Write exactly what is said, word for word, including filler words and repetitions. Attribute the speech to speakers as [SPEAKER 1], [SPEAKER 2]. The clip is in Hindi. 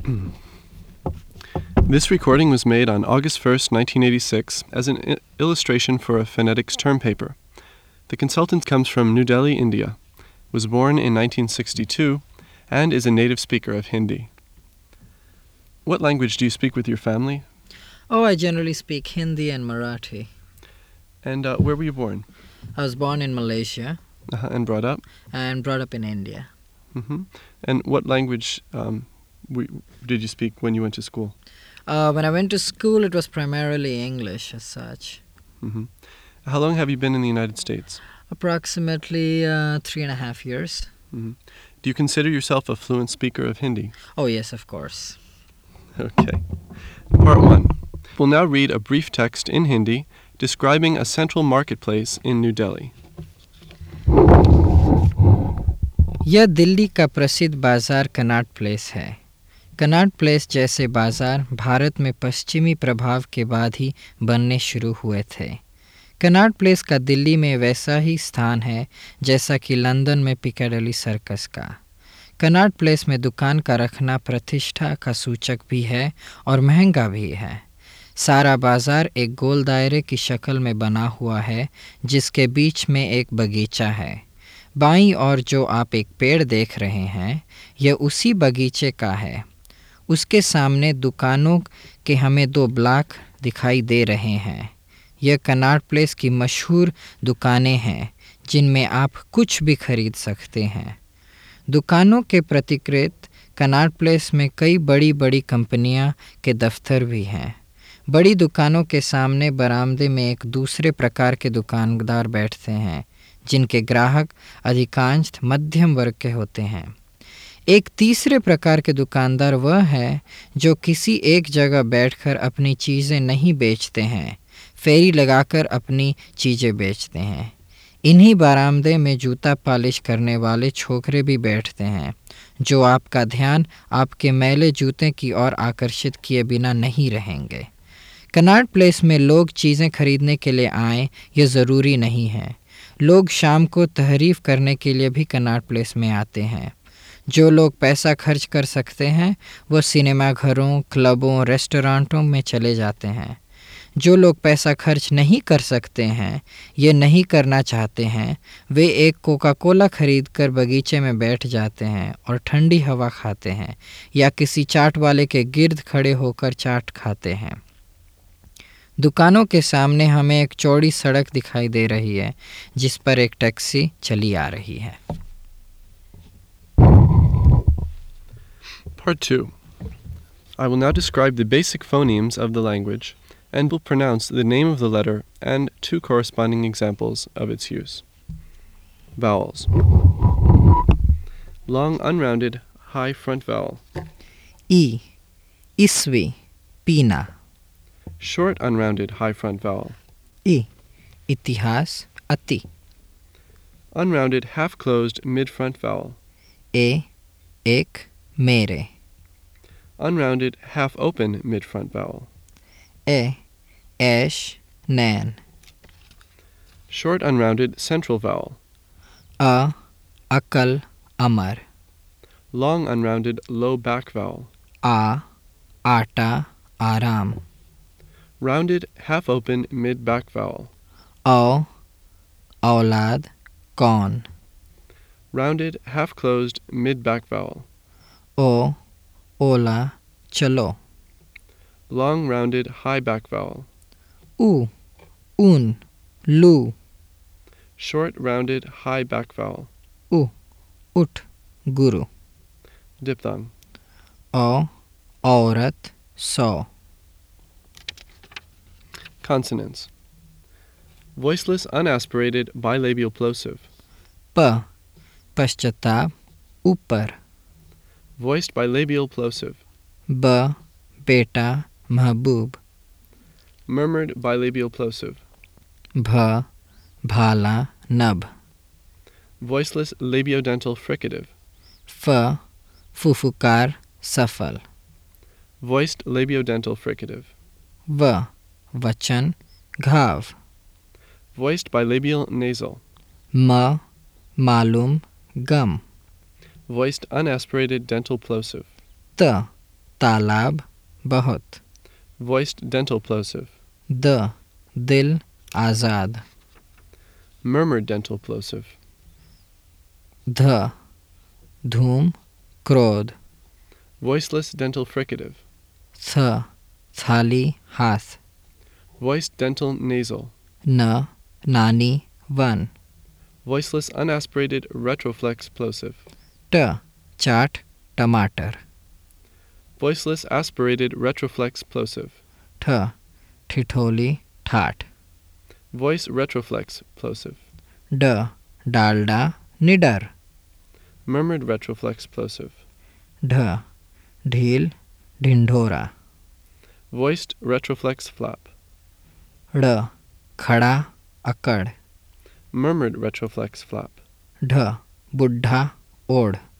[SPEAKER 1] This recording was made on August first, nineteen eighty-six, as an I- illustration for a phonetics term paper. The consultant comes from New Delhi, India, was born in nineteen sixty-two, and is a native speaker of Hindi. What language do you speak with your family?
[SPEAKER 2] Oh, I generally speak Hindi and Marathi.
[SPEAKER 1] And uh, where were you born?
[SPEAKER 2] I was born in Malaysia
[SPEAKER 1] Uh, and brought up?
[SPEAKER 2] and brought up in India.
[SPEAKER 1] Mm-hmm. And what language um, we, did you speak when you went to school?
[SPEAKER 2] Uh, when I went to school, it was primarily English as such.
[SPEAKER 1] Mm-hmm. How long have you been in the United States?
[SPEAKER 2] Approximately uh, three and a half years.
[SPEAKER 1] Mm-hmm. Do you consider yourself a fluent speaker of Hindi?
[SPEAKER 2] Oh, yes, of course.
[SPEAKER 1] Okay. Part one. We'll now read a brief text in Hindi describing a central marketplace in New Delhi.
[SPEAKER 2] यह दिल्ली का प्रसिद्ध बाज़ार कनॉट प्लेस है। कनॉट प्लेस जैसे बाज़ार भारत में पश्चिमी प्रभाव के बाद ही बनने शुरू हुए थे। कनॉट प्लेस का दिल्ली में वैसा ही स्थान है जैसा कि लंदन में पिकाडेली सर्कस का। कनॉट प्लेस में दुकान का रखना प्रतिष्ठा का सूचक भी है और महंगा भी है। सारा बाज़ार एक गोल दायरे की शक्ल में बना हुआ है जिसके बीच में एक बगीचा है। बाईं ओर जो आप एक पेड़ देख रहे हैं यह उसी बगीचे का है। उसके सामने दुकानों के हमें दो ब्लॉक दिखाई दे रहे हैं। यह कनॉट प्लेस की मशहूर दुकानें हैं जिनमें आप कुछ भी खरीद सकते हैं। दुकानों के प्रतिकृत कनॉट प्लेस में कई बड़ी बड़ी कंपनियां के दफ्तर भी हैं। बड़ी दुकानों के सामने बरामदे में एक दूसरे प्रकार के दुकानदार बैठते हैं जिनके ग्राहक अधिकांश मध्यम वर्ग के होते हैं। एक तीसरे प्रकार के दुकानदार वह है जो किसी एक जगह बैठकर अपनी चीज़ें नहीं बेचते हैं, फेरी लगाकर अपनी चीज़ें बेचते हैं। इन्हीं बरामदे में जूता पॉलिश करने वाले छोकरे भी बैठते हैं जो आपका ध्यान आपके मैले जूते की ओर आकर्षित किए बिना नहीं रहेंगे। कनॉट प्लेस में लोग चीज़ें खरीदने के लिए आएँ यह ज़रूरी नहीं है। लोग शाम को तहरीफ करने के लिए भी कनॉट प्लेस में आते हैं। जो लोग पैसा खर्च कर सकते हैं वो सिनेमा घरों, क्लबों, रेस्टोरेंटों में चले जाते हैं। जो लोग पैसा खर्च नहीं कर सकते हैं, ये नहीं करना चाहते हैं, वे एक कोका कोला खरीद कर बगीचे में बैठ जाते हैं और ठंडी हवा खाते हैं या किसी चाट वाले के गिर्द खड़े होकर चाट खाते हैं। दुकानों के सामने हमें एक चौड़ी सड़क दिखाई दे रही है जिस पर एक टैक्सी चली आ रही है।
[SPEAKER 1] Part two. I will now describe the basic phonemes of the language and will pronounce the name of the letter and two corresponding examples of its use. Vowels. Long unrounded high front vowel.
[SPEAKER 2] ई, इसवी, पीना।
[SPEAKER 1] Short unrounded high front vowel.
[SPEAKER 2] इ, इतिहास, अति।
[SPEAKER 1] Unrounded half closed mid front vowel.
[SPEAKER 2] ए, एक, मेरे।
[SPEAKER 1] Unrounded half open mid front vowel.
[SPEAKER 2] ए, ऐश, नैन।
[SPEAKER 1] Short unrounded central vowel.
[SPEAKER 2] अ, अकल, अमर।
[SPEAKER 1] Long unrounded low back vowel.
[SPEAKER 2] आ, आटा, आराम।
[SPEAKER 1] Rounded half open mid back vowel.
[SPEAKER 2] औ, औलाद, कौन।
[SPEAKER 1] Rounded half closed mid back vowel.
[SPEAKER 2] ओ, ओला, चलो।
[SPEAKER 1] Long rounded high back vowel.
[SPEAKER 2] उ, ऊन, लू।
[SPEAKER 1] Short rounded high back vowel.
[SPEAKER 2] उ, उठ, गुरु।
[SPEAKER 1] Diphthong.
[SPEAKER 2] औ, औरत, सौ।
[SPEAKER 1] Consonants. Voiceless unaspirated bilabial plosive.
[SPEAKER 2] प, पश्चाताप, ऊपर।
[SPEAKER 1] Voiced bilabial plosive.
[SPEAKER 2] ब, बेटा, महबूब।
[SPEAKER 1] Murmured bilabial plosive.
[SPEAKER 2] भ, भाला, नभ।
[SPEAKER 1] Voiceless labiodental fricative.
[SPEAKER 2] फ, फुफुकार, सफल।
[SPEAKER 1] Voiced labiodental fricative.
[SPEAKER 2] व, वचन, घाव।
[SPEAKER 1] Voiced bilabial nasal.
[SPEAKER 2] म, मालूम, गम।
[SPEAKER 1] Voiced unaspirated dental plosive.
[SPEAKER 2] त, तालाब बहुत.
[SPEAKER 1] Voiced dental plosive.
[SPEAKER 2] द दिल आज़ाद.
[SPEAKER 1] Murmured dental plosive.
[SPEAKER 2] ध धूम क्रोध.
[SPEAKER 1] Voiceless dental fricative.
[SPEAKER 2] थ थाली हाथ.
[SPEAKER 1] Voiced dental nasal.
[SPEAKER 2] न नानी वन.
[SPEAKER 1] Voiceless unaspirated retroflex plosive.
[SPEAKER 2] ट चाट टमाटर.
[SPEAKER 1] Voiceless aspirated retroflex plosive.
[SPEAKER 2] ठ ठिठोली ठाठ.
[SPEAKER 1] Voice retroflex plosive.
[SPEAKER 2] ड डालडा निडर.
[SPEAKER 1] Murmured retroflex plosive.
[SPEAKER 2] ढ ढील ढिंढोरा.
[SPEAKER 1] Voiced retroflex flap.
[SPEAKER 2] ड़ खड़ा अकड़.
[SPEAKER 1] Murmured retroflex flap.
[SPEAKER 2] ढ बुढ़ा ओढ़.